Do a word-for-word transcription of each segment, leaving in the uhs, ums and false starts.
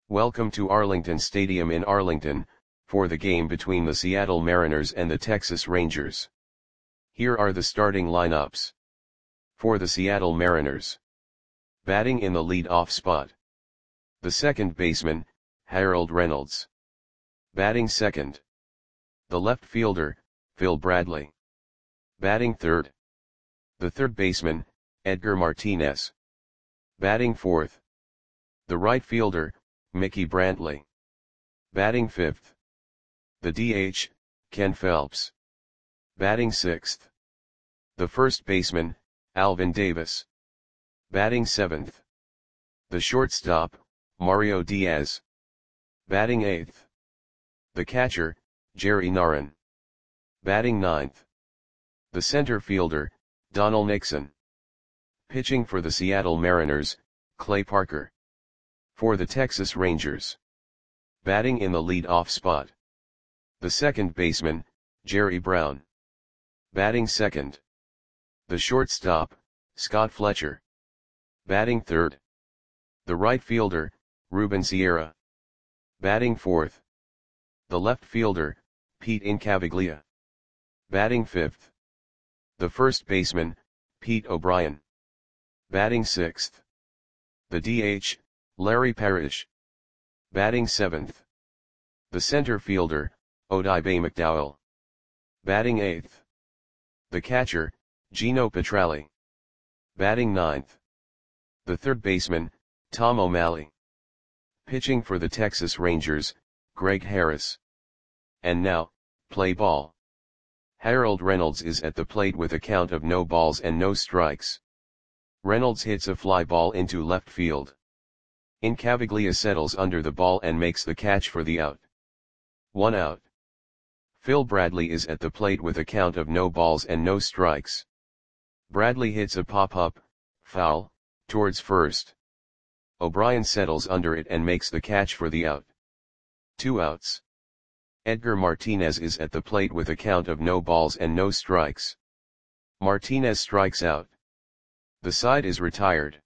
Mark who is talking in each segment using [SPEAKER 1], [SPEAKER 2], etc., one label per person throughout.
[SPEAKER 1] Welcome to Arlington Stadium in Arlington, for the game between the Seattle Mariners and the Texas Rangers. Here are the starting lineups. For the Seattle Mariners. Batting in the lead-off spot. The second baseman, Harold Reynolds. Batting second. The left fielder, Phil Bradley. Batting third. The third baseman, Edgar Martinez. Batting fourth. The right fielder, Mickey Brantley. Batting fifth. The D H, Ken Phelps. Batting sixth. The first baseman, Alvin Davis. Batting seventh. The shortstop, Mario Diaz. Batting eighth. The catcher, Jerry Narron. Batting ninth. The center fielder, Donald Nixon. Pitching for the Seattle Mariners, Clay Parker. For the Texas Rangers. Batting in the lead-off spot. The second baseman, Jerry Brown. Batting second. The shortstop, Scott Fletcher. Batting third. The right fielder, Ruben Sierra. Batting fourth. The left fielder, Pete Incaviglia. Batting fifth. The first baseman, Pete O'Brien. Batting sixth. The D H, Larry Parrish. Batting seventh. The center fielder, Odibe McDowell. Batting eighth. The catcher, Gino Petralli. Batting ninth. The third baseman, Tom O'Malley. Pitching for the Texas Rangers, Greg Harris. And now, play ball. Harold Reynolds is at the plate with a count of no balls and no strikes. Reynolds hits a fly ball into left field. Incaviglia settles under the ball and makes the catch for the out. One out. Phil Bradley is at the plate with a count of no balls and no strikes. Bradley hits a pop-up, foul, towards first. O'Brien settles under it and makes the catch for the out. Two outs. Edgar Martinez is at the plate with a count of no balls and no strikes. Martinez strikes out. The side is retired.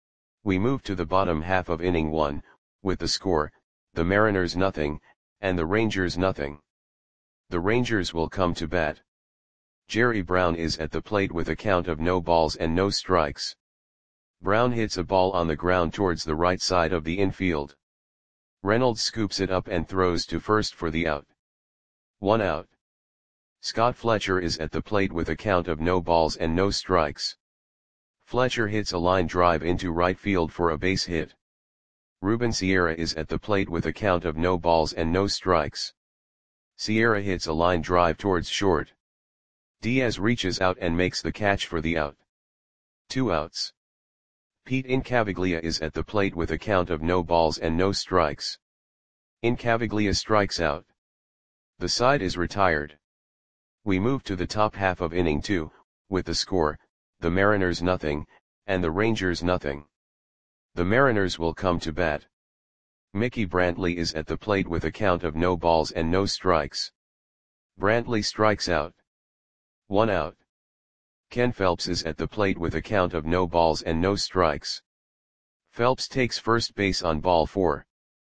[SPEAKER 1] We move to the bottom half of inning one, with the score, the Mariners nothing, and the Rangers nothing. The Rangers will come to bat. Jerry Brown is at the plate with a count of no balls and no strikes. Brown hits a ball on the ground towards the right side of the infield. Reynolds scoops it up and throws to first for the out. One out. Scott Fletcher is at the plate with a count of no balls and no strikes. Fletcher hits a line drive into right field for a base hit. Ruben Sierra is at the plate with a count of no balls and no strikes. Sierra hits a line drive towards short. Diaz reaches out and makes the catch for the out. Two outs. Pete Incaviglia is at the plate with a count of no balls and no strikes. Incaviglia strikes out. The side is retired. We move to the top half of inning two, with the score, the Mariners nothing, and the Rangers nothing. The Mariners will come to bat. Mickey Brantley is at the plate with a count of no balls and no strikes. Brantley strikes out. One out. Ken Phelps is at the plate with a count of no balls and no strikes. Phelps takes first base on ball four.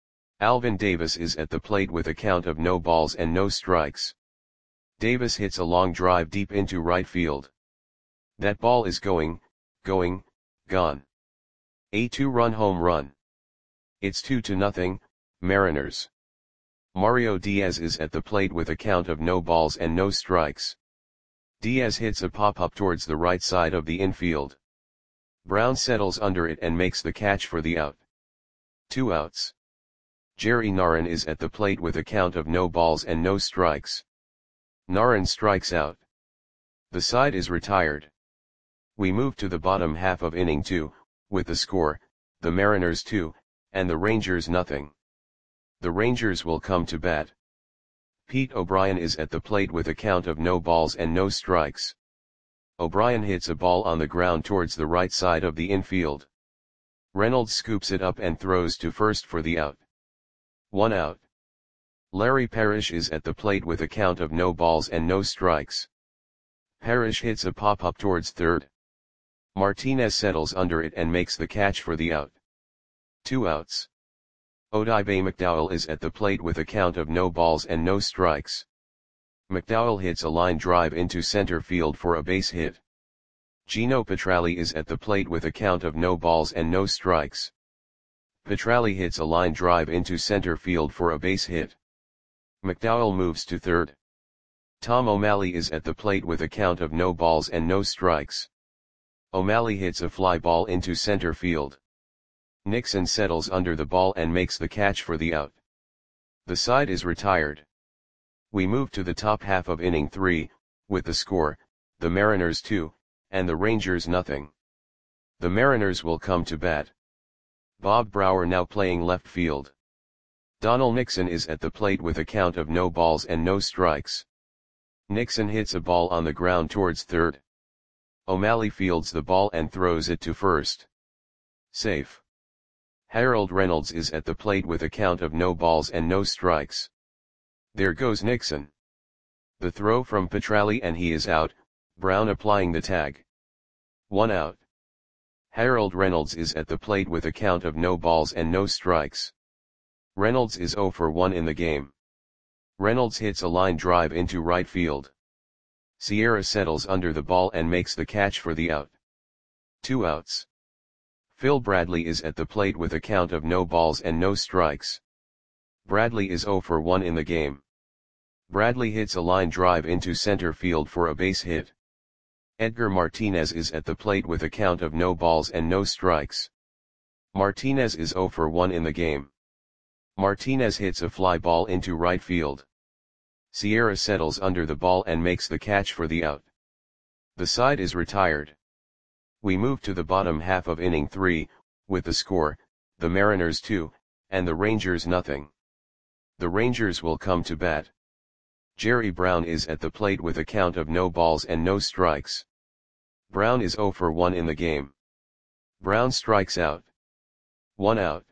[SPEAKER 1] Alvin Davis is at the plate with a count of no balls and no strikes. Davis hits a long drive deep into right field. That ball is going, going, gone. A two-run home run. It's two to nothing, Mariners. Mario Diaz is at the plate with a count of no balls and no strikes. Diaz hits a pop-up towards the right side of the infield. Brown settles under it and makes the catch for the out. Two outs. Jerry Narron is at the plate with a count of no balls and no strikes. Narron strikes out. The side is retired. We move to the bottom half of inning two, with the score, the Mariners two, and the Rangers nothing. The Rangers will come to bat. Pete O'Brien is at the plate with a count of no balls and no strikes. O'Brien hits a ball on the ground towards the right side of the infield. Reynolds scoops it up and throws to first for the out. One out. Larry Parrish is at the plate with a count of no balls and no strikes. Parrish hits a pop-up towards third. Martinez settles under it and makes the catch for the out. Two outs. Odibe McDowell is at the plate with a count of no balls and no strikes. McDowell hits a line drive into center field for a base hit. Gino Petralli is at the plate with a count of no balls and no strikes. Petralli hits a line drive into center field for a base hit. McDowell moves to third. Tom O'Malley is at the plate with a count of no balls and no strikes. O'Malley hits a fly ball into center field. Nixon settles under the ball and makes the catch for the out. The side is retired. We move to the top half of inning three, with the score, the Mariners two, and the Rangers nothing. The Mariners will come to bat. Bob Brower now playing left field. Donald Nixon is at the plate with a count of no balls and no strikes. Nixon hits a ball on the ground towards third. O'Malley fields the ball and throws it to first. Safe. Harold Reynolds is at the plate with a count of no balls and no strikes. There goes Nixon. The throw from Petralli and he is out, Brown applying the tag. One out. Harold Reynolds is at the plate with a count of no balls and no strikes. Reynolds is oh for one in the game. Reynolds hits a line drive into right field. Sierra settles under the ball and makes the catch for the out. Two outs. Phil Bradley is at the plate with a count of no balls and no strikes. Bradley is oh for one in the game. Bradley hits a line drive into center field for a base hit. Edgar Martinez is at the plate with a count of no balls and no strikes. Martinez is oh for one in the game. Martinez hits a fly ball into right field. Sierra settles under the ball and makes the catch for the out. The side is retired. We move to the bottom half of inning three, with the score, the Mariners two, and the Rangers nothing. The Rangers will come to bat. Jerry Brown is at the plate with a count of no balls and no strikes. Brown is oh for one in the game. Brown strikes out. One out.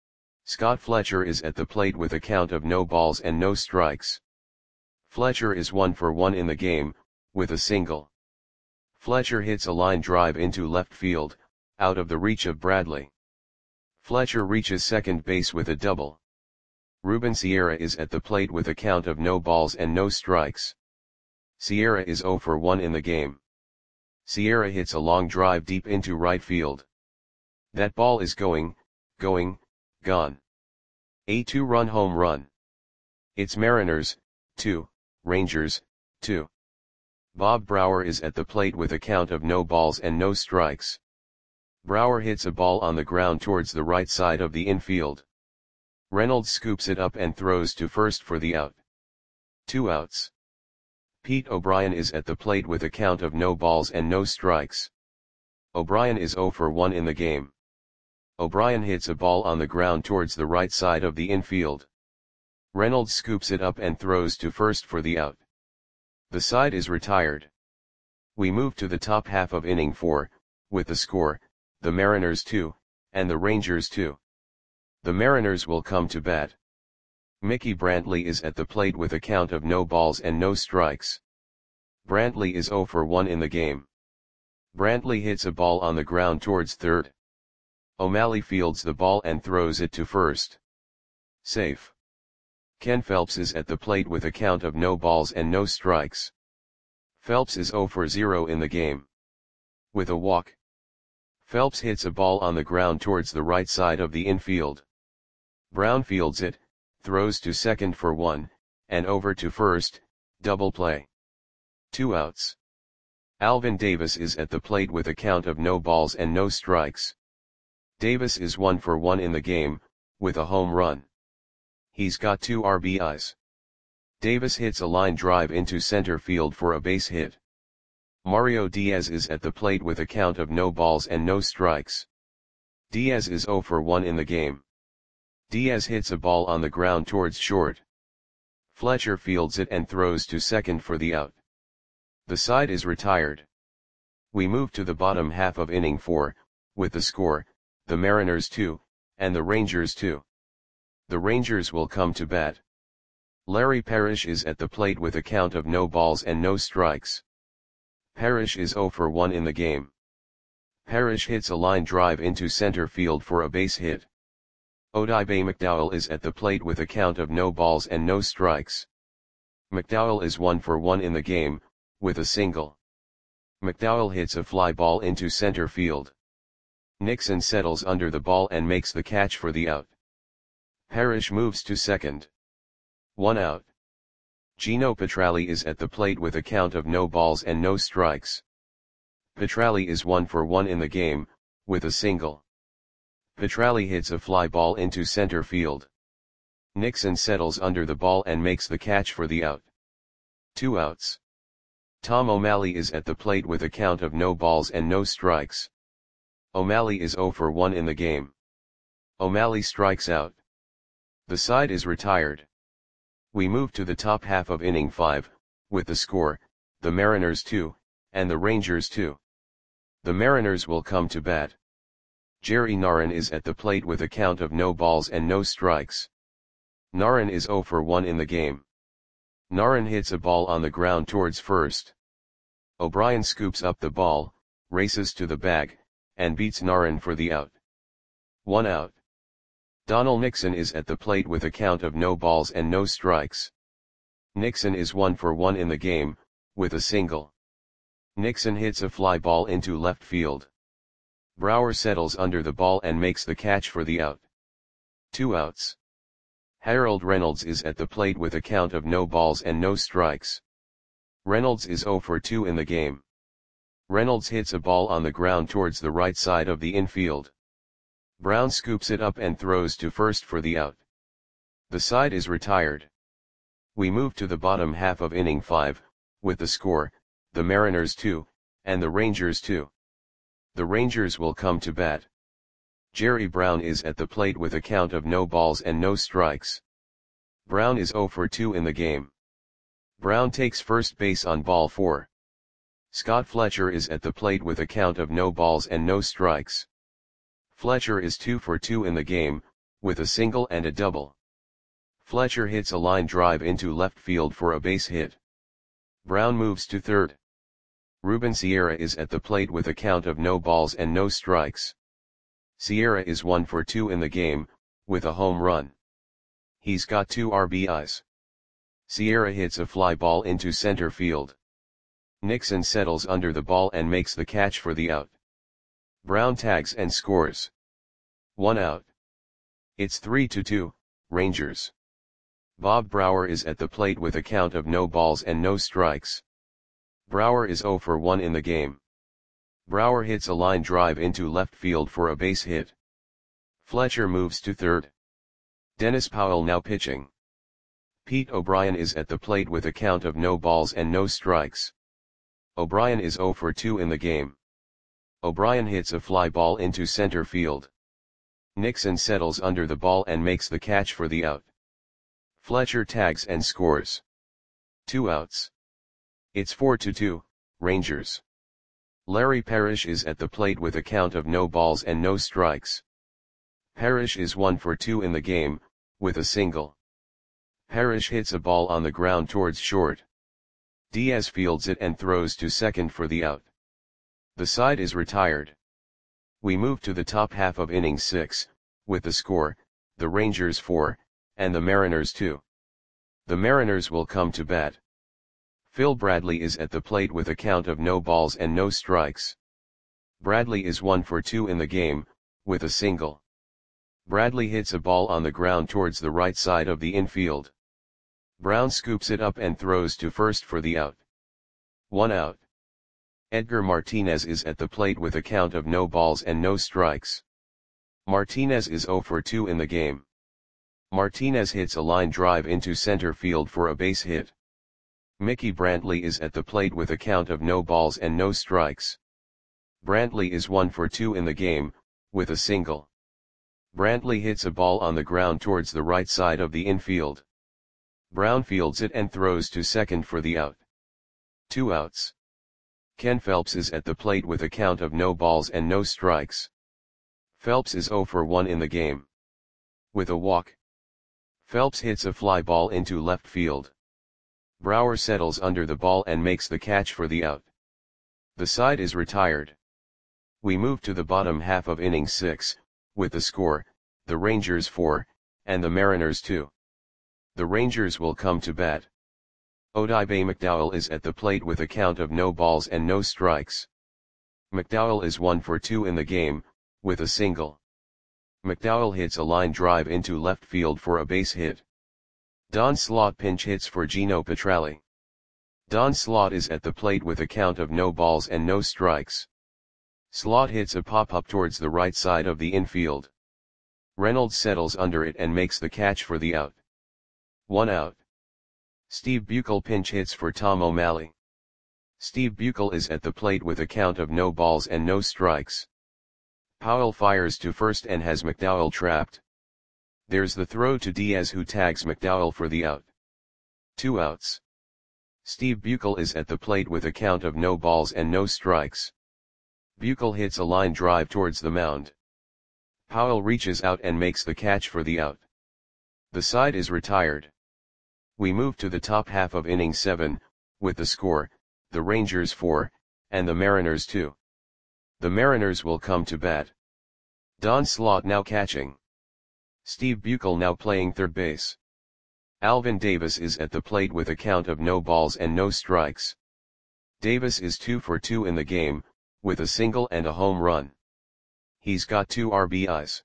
[SPEAKER 1] Scott Fletcher is at the plate with a count of no balls and no strikes. Fletcher is one for one in the game, with a single. Fletcher hits a line drive into left field, out of the reach of Bradley. Fletcher reaches second base with a double. Ruben Sierra is at the plate with a count of no balls and no strikes. Sierra is oh for one in the game. Sierra hits a long drive deep into right field. That ball is going, going, gone. A two-run home run. It's Mariners, two, Rangers, two. Bob Brower is at the plate with a count of no balls and no strikes. Brower hits a ball on the ground towards the right side of the infield. Reynolds scoops it up and throws to first for the out. Two outs. Pete O'Brien is at the plate with a count of no balls and no strikes. O'Brien is oh for one in the game. O'Brien hits a ball on the ground towards the right side of the infield. Reynolds scoops it up and throws to first for the out. The side is retired. We move to the top half of inning four, with the score, the Mariners two, and the Rangers two. The Mariners will come to bat. Mickey Brantley is at the plate with a count of no balls and no strikes. Brantley is oh for one in the game. Brantley hits a ball on the ground towards third. O'Malley fields the ball and throws it to first. Safe. Ken Phelps is at the plate with a count of no balls and no strikes. Phelps is oh for zero in the game. With a walk. Phelps hits a ball on the ground towards the right side of the infield. Brown fields it, throws to second for one, and over to first, double play. Two outs. Alvin Davis is at the plate with a count of no balls and no strikes. Davis is one for one in the game, with a home run. He's got two R B Is. Davis hits a line drive into center field for a base hit. Mario Diaz is at the plate with a count of no balls and no strikes. Diaz is oh for one in the game. Diaz hits a ball on the ground towards short. Fletcher fields it and throws to second for the out. The side is retired. We move to the bottom half of inning four, with the score, the Mariners two, and the Rangers two. The Rangers will come to bat. Larry Parrish is at the plate with a count of no balls and no strikes. Parrish is oh for one in the game. Parrish hits a line drive into center field for a base hit. Odibe McDowell is at the plate with a count of no balls and no strikes. McDowell is one for one in the game, with a single. McDowell hits a fly ball into center field. Nixon settles under the ball and makes the catch for the out. Parrish moves to second. One out. Gino Petralli is at the plate with a count of no balls and no strikes. Petralli is one for one in the game, with a single. Petralli hits a fly ball into center field. Nixon settles under the ball and makes the catch for the out. Two outs. Tom O'Malley is at the plate with a count of no balls and no strikes. O'Malley is zero for one in the game. O'Malley strikes out. The side is retired. We move to the top half of inning five, with the score, the Mariners two, and the Rangers two. The Mariners will come to bat. Jerry Narron is at the plate with a count of no balls and no strikes. Narron is zero for one in the game. Narron hits a ball on the ground towards first. O'Brien scoops up the ball, races to the bag, and beats Narron for the out. One out. Donald Nixon is at the plate with a count of no balls and no strikes. Nixon is one for one in the game, with a single. Nixon hits a fly ball into left field. Brower settles under the ball and makes the catch for the out. Two outs. Harold Reynolds is at the plate with a count of no balls and no strikes. Reynolds is zero for two in the game. Reynolds hits a ball on the ground towards the right side of the infield. Brown scoops it up and throws to first for the out. The side is retired. We move to the bottom half of inning five, with the score, the Mariners two, and the Rangers two. The Rangers will come to bat. Jerry Brown is at the plate with a count of no balls and no strikes. Brown is zero for two in the game. Brown takes first base on ball four. Scott Fletcher is at the plate with a count of no balls and no strikes. Fletcher is two for two in the game, with a single and a double. Fletcher hits a line drive into left field for a base hit. Brown moves to third. Ruben Sierra is at the plate with a count of no balls and no strikes. Sierra is one for two in the game, with a home run. He's got two R B Is. Sierra hits a fly ball into center field. Nixon settles under the ball and makes the catch for the out. Brown tags and scores. One out. It's three to two, Rangers. Bob Brower is at the plate with a count of no balls and no strikes. Brower is zero for one in the game. Brower hits a line drive into left field for a base hit. Fletcher moves to third. Dennis Powell now pitching. Pete O'Brien is at the plate with a count of no balls and no strikes. O'Brien is zero for two in the game. O'Brien hits a fly ball into center field. Nixon settles under the ball and makes the catch for the out. Fletcher tags and scores. Two outs. It's four to two, Rangers. Larry Parrish is at the plate with a count of no balls and no strikes. Parrish is one for two in the game, with a single. Parrish hits a ball on the ground towards short. Diaz fields it and throws to second for the out. The side is retired. We move to the top half of inning six, with the score, the Rangers four, and the Mariners two. The Mariners will come to bat. Phil Bradley is at the plate with a count of no balls and no strikes. Bradley is one for two in the game, with a single. Bradley hits a ball on the ground towards the right side of the infield. Brown scoops it up and throws to first for the out. One out. Edgar Martinez is at the plate with a count of no balls and no strikes. Martinez is zero for two in the game. Martinez hits a line drive into center field for a base hit. Mickey Brantley is at the plate with a count of no balls and no strikes. Brantley is one for two in the game, with a single. Brantley hits a ball on the ground towards the right side of the infield. Brown fields it and throws to second for the out. Two outs. Ken Phelps is at the plate with a count of no balls and no strikes. Phelps is zero for one in the game. With a walk. Phelps hits a fly ball into left field. Brower settles under the ball and makes the catch for the out. The side is retired. We move to the bottom half of inning six, with the score, the Rangers four, and the Mariners two. The Rangers will come to bat. Odibe McDowell is at the plate with a count of no balls and no strikes. McDowell is one for two in the game, with a single. McDowell hits a line drive into left field for a base hit. Don Slaught pinch hits for Gino Petralli. Don Slaught is at the plate with a count of no balls and no strikes. Slaught hits a pop-up towards the right side of the infield. Reynolds settles under it and makes the catch for the out. One out. Steve Buechel pinch hits for Tom O'Malley. Steve Buechel is at the plate with a count of no balls and no strikes. Powell fires to first and has McDowell trapped. There's the throw to Diaz, who tags McDowell for the out. Two outs. Steve Buechel is at the plate with a count of no balls and no strikes. Buechel hits a line drive towards the mound. Powell reaches out and makes the catch for the out. The side is retired. We move to the top half of inning seven, with the score, the Rangers four, and the Mariners two. The Mariners will come to bat. Don Slaught now catching. Steve Buechel now playing third base. Alvin Davis is at the plate with a count of no balls and no strikes. Davis is two for two in the game, with a single and a home run. He's got two R B Is.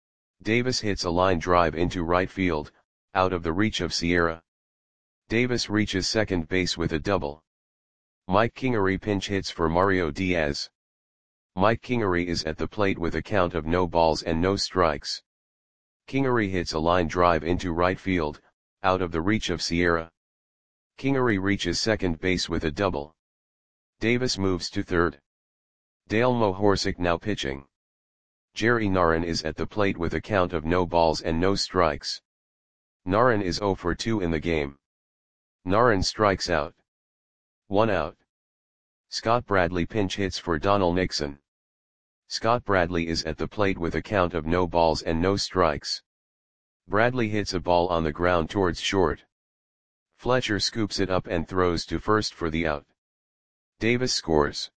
[SPEAKER 1] Davis hits a line drive into right field, out of the reach of Sierra. Davis reaches second base with a double. Mike Kingery pinch hits for Mario Diaz. Mike Kingery is at the plate with a count of no balls and no strikes. Kingery hits a line drive into right field, out of the reach of Sierra. Kingery reaches second base with a double. Davis moves to third. Dale Mohorsic now pitching. Jerry Narron is at the plate with a count of no balls and no strikes. Narron is zero for two in the game. Narron strikes out. One out. Scott Bradley pinch hits for Donald Nixon. Scott Bradley is at the plate with a count of no balls and no strikes. Bradley hits a ball on the ground towards short. Fletcher scoops it up and throws to first for the out. Davis scores.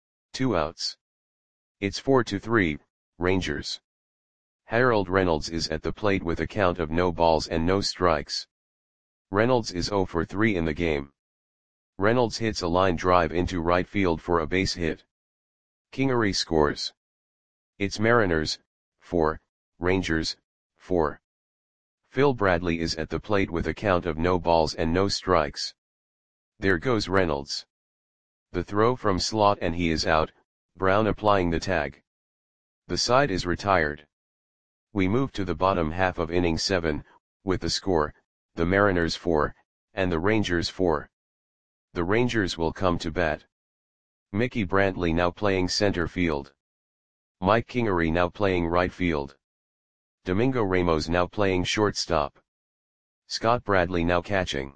[SPEAKER 1] Two outs. It's four to three, Rangers. Harold Reynolds is at the plate with a count of no balls and no strikes. Reynolds is zero for three in the game. Reynolds hits a line drive into right field for a base hit. Kingery scores. It's Mariners, four, Rangers, four. Phil Bradley is at the plate with a count of no balls and no strikes. There goes Reynolds. The throw from Slaught and he is out, Brown applying the tag. The side is retired. We move to the bottom half of inning seven, with the score, the Mariners four, and the Rangers four. The Rangers will come to bat. Mickey Brantley now playing center field. Mike Kingery now playing right field. Domingo Ramos now playing shortstop. Scott Bradley now catching.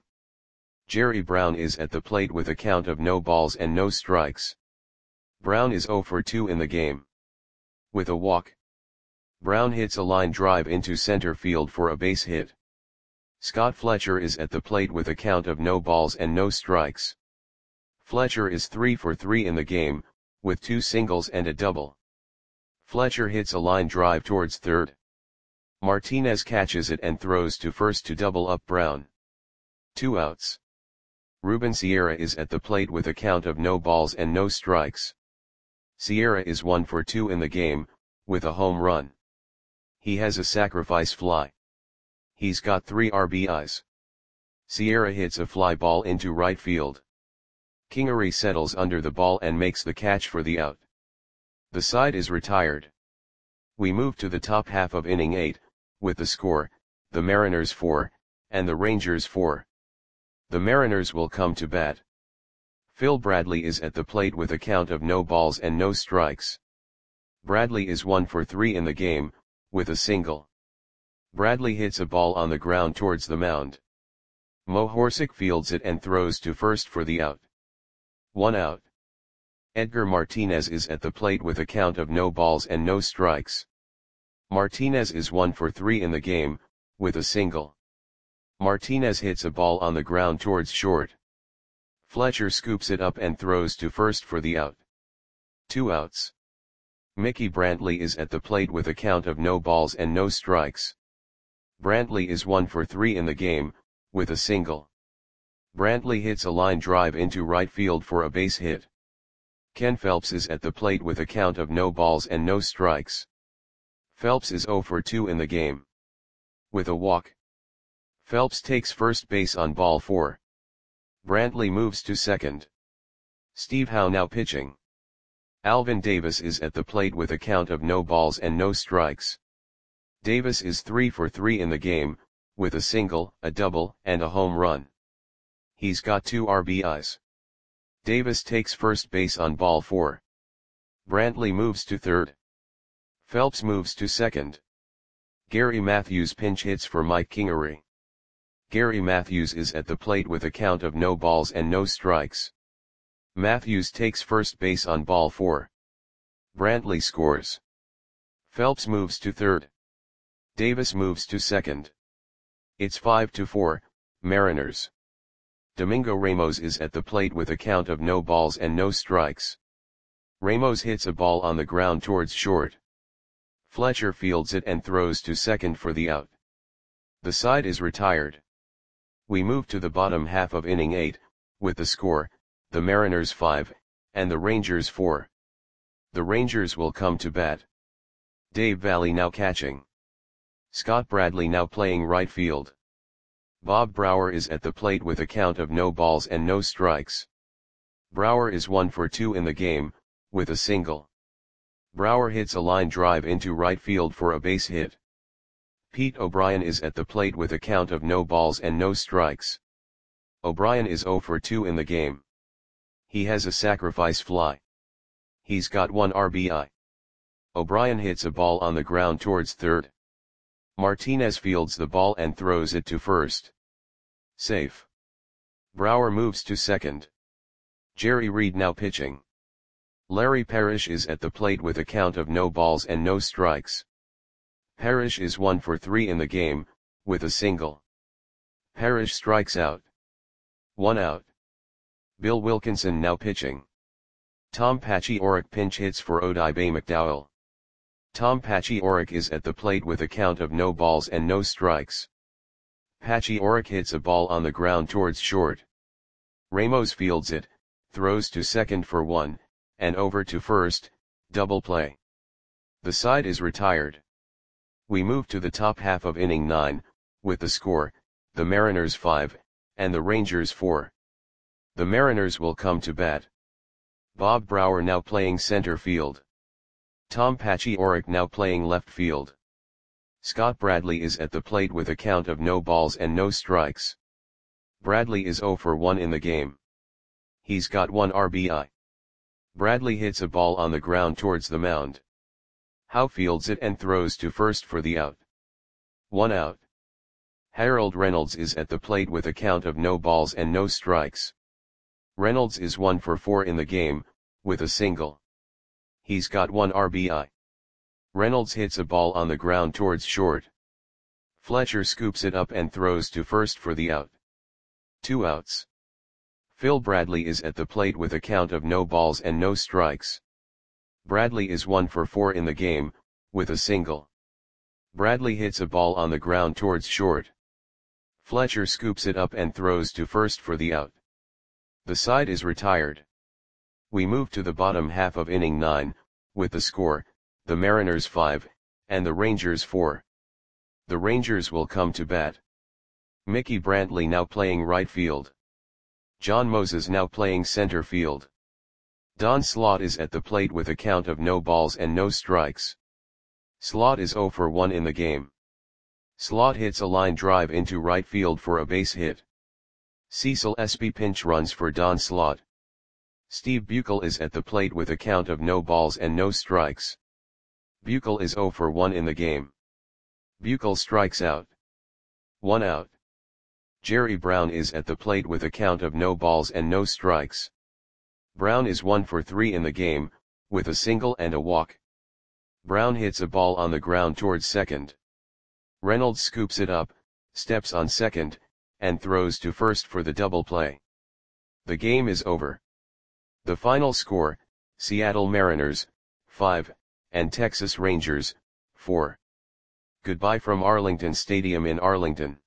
[SPEAKER 1] Jerry Brown is at the plate with a count of no balls and no strikes. Brown is zero for two in the game. With a walk. Brown hits a line drive into center field for a base hit. Scott Fletcher is at the plate with a count of no balls and no strikes. Fletcher is three for three in the game, with two singles and a double. Fletcher hits a line drive towards third. Martinez catches it and throws to first to double up Brown. Two outs. Ruben Sierra is at the plate with a count of no balls and no strikes. Sierra is one for two in the game, with a home run. He has a sacrifice fly. He's got three R B Is. Sierra hits a fly ball into right field. Kingery settles under the ball and makes the catch for the out. The side is retired. We move to the top half of inning eight, with the score, the Mariners four, and the Rangers four. The Mariners will come to bat. Phil Bradley is at the plate with a count of no balls and no strikes. Bradley is one for three in the game, with a single. Bradley hits a ball on the ground towards the mound. Mohorsic fields it and throws to first for the out. One out. Edgar Martinez is at the plate with a count of no balls and no strikes. Martinez is one for three in the game, with a single. Martinez hits a ball on the ground towards short. Fletcher scoops it up and throws to first for the out. Two outs. Mickey Brantley is at the plate with a count of no balls and no strikes. Brantley is one for three in the game, with a single. Brantley hits a line drive into right field for a base hit. Ken Phelps is at the plate with a count of no balls and no strikes. Phelps is zero for two in the game, with a walk. Phelps takes first base on ball four. Brantley moves to second. Steve Howe now pitching. Alvin Davis is at the plate with a count of no balls and no strikes. Davis is three for three in the game, with a single, a double, and a home run. He's got two R B Is. Davis takes first base on ball four. Brantley moves to third. Phelps moves to second. Gary Matthews pinch hits for Mike Kingery. Gary Matthews is at the plate with a count of no balls and no strikes. Matthews takes first base on ball four. Brantley scores. Phelps moves to third. Davis moves to second. It's five to four, Mariners. Domingo Ramos is at the plate with a count of no balls and no strikes. Ramos hits a ball on the ground towards short. Fletcher fields it and throws to second for the out. The side is retired. We move to the bottom half of inning eight, with the score, the Mariners five, and the Rangers four. The Rangers will come to bat. Dave Valle now catching. Scott Bradley now playing right field. Bob Brower is at the plate with a count of no balls and no strikes. Brower is one for two in the game, with a single. Brower hits a line drive into right field for a base hit. Pete O'Brien is at the plate with a count of no balls and no strikes. O'Brien is zero for two in the game. He has a sacrifice fly. He's got one R B I. O'Brien hits a ball on the ground towards third. Martinez fields the ball and throws it to first. Safe. Brower moves to second. Jerry Reed now pitching. Larry Parrish is at the plate with a count of no balls and no strikes. Parrish is one for three in the game, with a single. Parrish strikes out. One out. Bill Wilkinson now pitching. Tom Pachioric pinch hits for Odibe McDowell. Tom Pachioric is at the plate with a count of no balls and no strikes. Pachioric hits a ball on the ground towards short. Ramos fields it, throws to second for one, and over to first, double play. The side is retired. We move to the top half of inning nine, with the score, the Mariners five, and the Rangers four. The Mariners will come to bat. Bob Brower now playing center field. Tom Pachioric now playing left field. Scott Bradley is at the plate with a count of no balls and no strikes. Bradley is zero for one in the game. He's got one R B I. Bradley hits a ball on the ground towards the mound. Howe fields it and throws to first for the out. One out. Harold Reynolds is at the plate with a count of no balls and no strikes. Reynolds is one for four in the game, with a single. He's got one R B I. Reynolds hits a ball on the ground towards short. Fletcher scoops it up and throws to first for the out. Two outs. Phil Bradley is at the plate with a count of no balls and no strikes. Bradley is one for four in the game, with a single. Bradley hits a ball on the ground towards short. Fletcher scoops it up and throws to first for the out. The side is retired. We move to the bottom half of inning nine, with the score, the Mariners five, and the Rangers four. The Rangers will come to bat. Mickey Brantley now playing right field. John Moses now playing center field. Don Slaught is at the plate with a count of no balls and no strikes. Slaught is zero for one in the game. Slaught hits a line drive into right field for a base hit. Cecil Espy pinch runs for Don Slaught. Steve Buechel is at the plate with a count of no balls and no strikes. Buechel is zero for one in the game. Buechel strikes out. One out. Jerry Brown is at the plate with a count of no balls and no strikes. Brown is one for three in the game, with a single and a walk. Brown hits a ball on the ground towards second. Reynolds scoops it up, steps on second, and throws to first for the double play. The game is over. The final score, Seattle Mariners, five, and Texas Rangers, four. Goodbye from Arlington Stadium in Arlington.